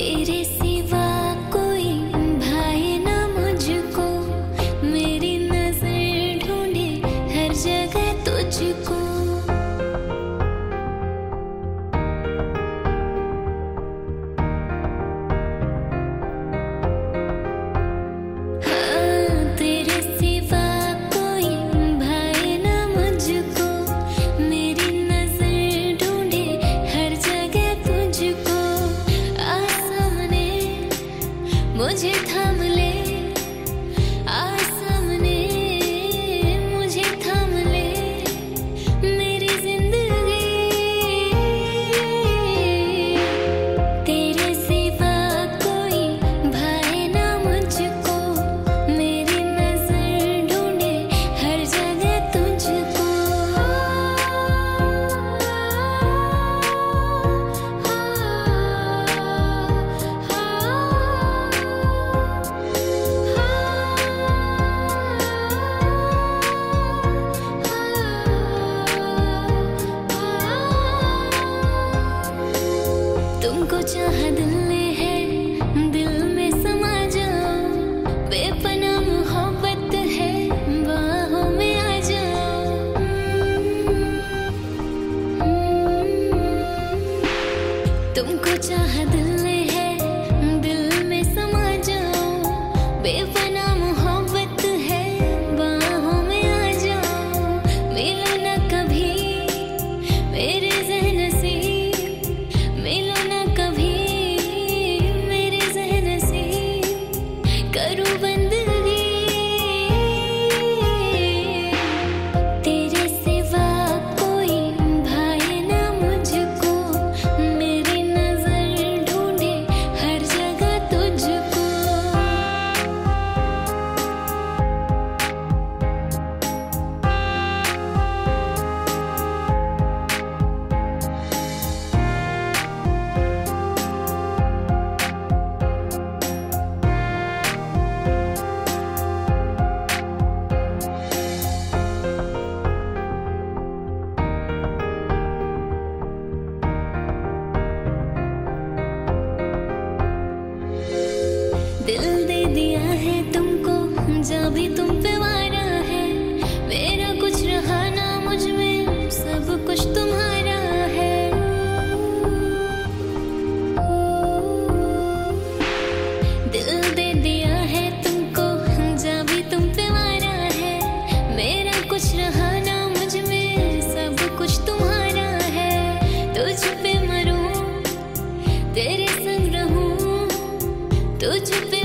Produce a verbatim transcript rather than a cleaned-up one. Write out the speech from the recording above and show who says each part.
Speaker 1: तेरे सिवा कोई भाए ना मुझको, मेरी नजर ढूंढे हर जगह तुझको। मुझे थाम ले आ सामने, मुझे थाम ले मेरी जिंदगी। तेरे सिवा कोई भाए ना मुझको, मेरी नजर ढूंढे हर जगह तुझको। तुमको चाहा दिल ने है, दिल में समा जाओ, बेपनाह मोहब्बत है, बाहों में आ जाओ। तुमको चाहा दिल ने है, दिल में समा जाओ, बेपनाह मोहब्बत है, बाहों में आ जाओ। मिलो ना कभी मेरे ज़हन से, मिलो ना कभी मेरे ज़हन से, करूँ बंदगी। तेरे सिवा कोई भाए ना मुझको, मेरी नजर ढूंढे हर जगह तुझको। दिल दे दिया है तुमको, जब भी तुम पे वारा है, मेरा कुछ रहा ना मुझ में, सब कुछ तुम्हारा है। दिल दे दिया है तुमको, जब भी तुम पे वारा है, मेरा कुछ रहा ना मुझ में, सब कुछ तुम्हारा है। तुझ पे मरूं, तेरे संग रहूं, तुझ पे